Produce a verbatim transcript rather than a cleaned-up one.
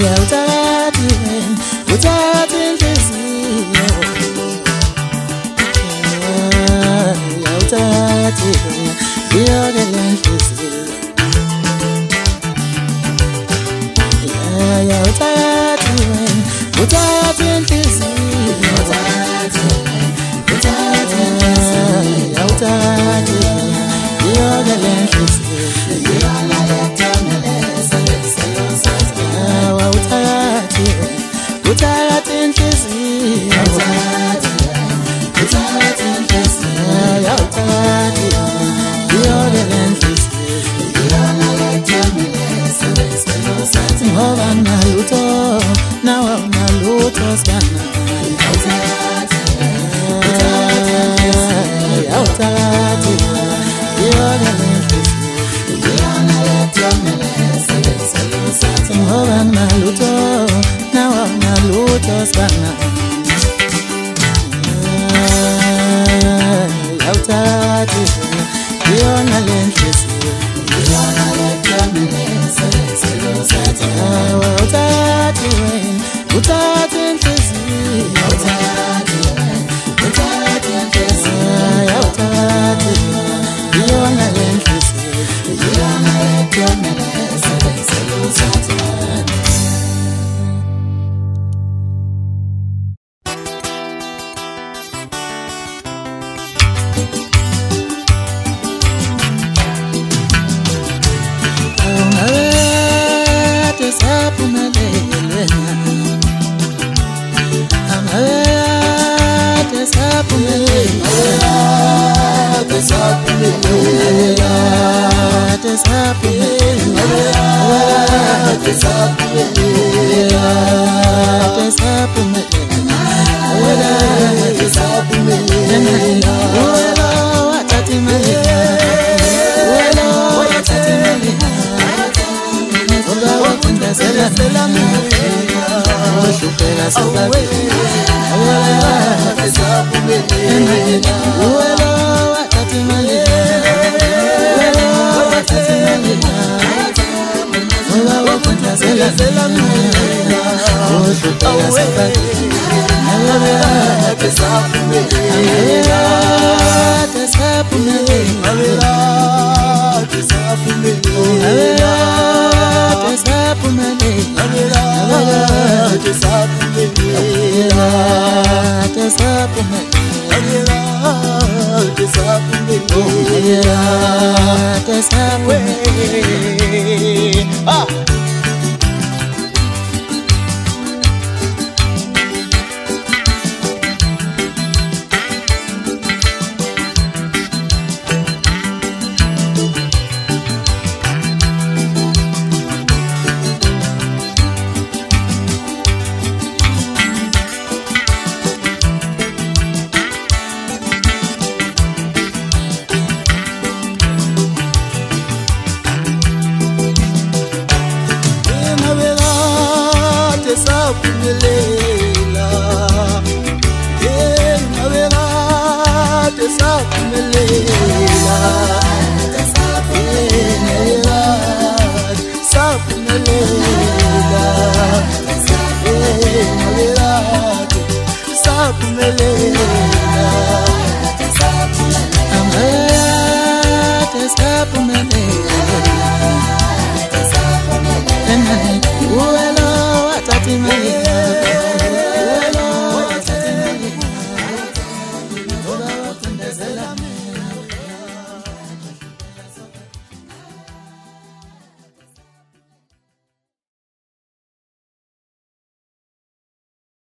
yawuthathi uthatha inhliziyo yawuthathi iyona lenhliziyo yawuthathi uthatha inhliziyo uthatha inhliziyo yawuthathi iyona lenhliziyo iyona wawuthathi uthatha inhliziyo uthatha inhliziyo yawuthathi iyona lenhliziyo iyona lenhliziyo ngoba nalutho nawe unalutho sibana yawuthathi iyona lenhliziyo iyona lenhliziyo ngoba nalutho nawe unalutho sibana yawuthathi iyona lenhliziyo iyona lenhliziyo uthatha uthatha inhliziyo uthatha uthatha inhliziyo yawuthathi iyona lenhliziyo iyona lenhliziyo Ah! Saphumelela